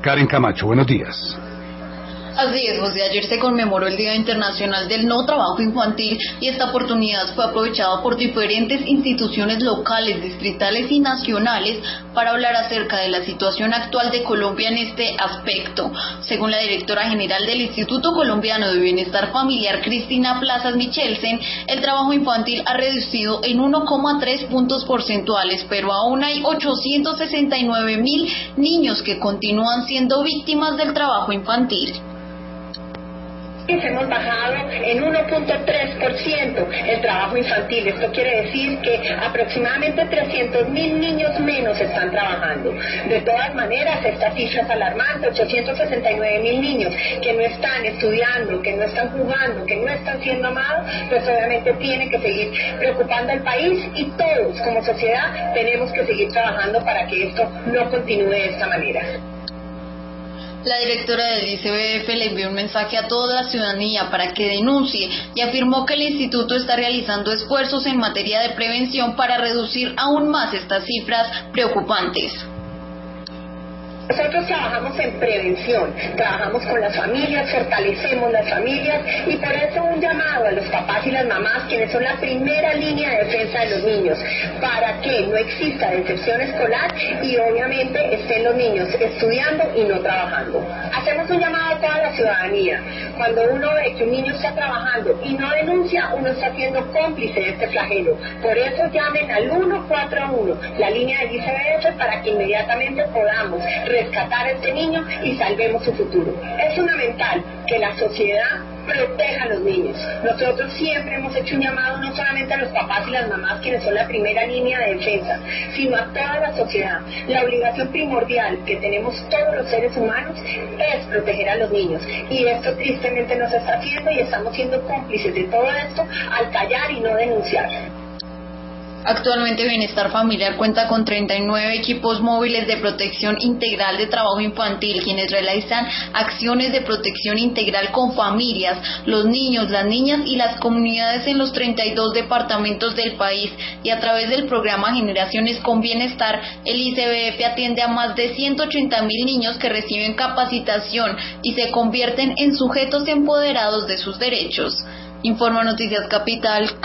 Karen Camacho, buenos días. Así es, José. Ayer se conmemoró el Día Internacional del No Trabajo Infantil y esta oportunidad fue aprovechada por diferentes instituciones locales, distritales y nacionales para hablar acerca de la situación actual de Colombia en este aspecto. Según la directora general del Instituto Colombiano de Bienestar Familiar, Cristina Plazas Michelsen, el trabajo infantil ha reducido en 1,3 puntos porcentuales, pero aún hay 869.000 niños que continúan siendo víctimas del trabajo infantil. Hemos bajado en 1,3% el trabajo infantil. Esto quiere decir que aproximadamente 300.000 niños menos están trabajando. De todas maneras, esta cifra es alarmante. 869.000 niños que no están estudiando, que no están jugando, que no están siendo amados, pues obviamente tiene que seguir preocupando al país, y todos como sociedad tenemos que seguir trabajando para que esto no continúe de esta manera. La directora del ICBF le envió un mensaje a toda la ciudadanía para que denuncie y afirmó que el instituto está realizando esfuerzos en materia de prevención para reducir aún más estas cifras preocupantes. Nosotros trabajamos en prevención, trabajamos con las familias, fortalecemos las familias, y por eso un llamado a los papás y las mamás, quienes son la primera línea de defensa de los niños, para que no exista deserción escolar y obviamente estén los niños estudiando y no trabajando. Hacemos un llamado a toda la ciudadanía. Cuando uno ve que un niño está trabajando y no denuncia, uno está siendo cómplice de este flagelo. Por eso llamen al 141, la línea del ICBF, para que inmediatamente podamos rescatar a este niño y salvemos su futuro. Es fundamental que la sociedad proteja a los niños. Nosotros siempre hemos hecho un llamado no solamente a los papás y las mamás, quienes son la primera línea de defensa, sino a toda la sociedad. La obligación primordial que tenemos todos los seres humanos es proteger a los niños, y esto tristemente no se está haciendo, y estamos siendo cómplices de todo esto al callar y no denunciar. Actualmente Bienestar Familiar cuenta con 39 equipos móviles de protección integral de trabajo infantil, quienes realizan acciones de protección integral con familias, los niños, las niñas y las comunidades en los 32 departamentos del país, y a través del programa Generaciones con Bienestar, el ICBF atiende a más de 180.000 niños que reciben capacitación y se convierten en sujetos empoderados de sus derechos. Informa Noticias Capital.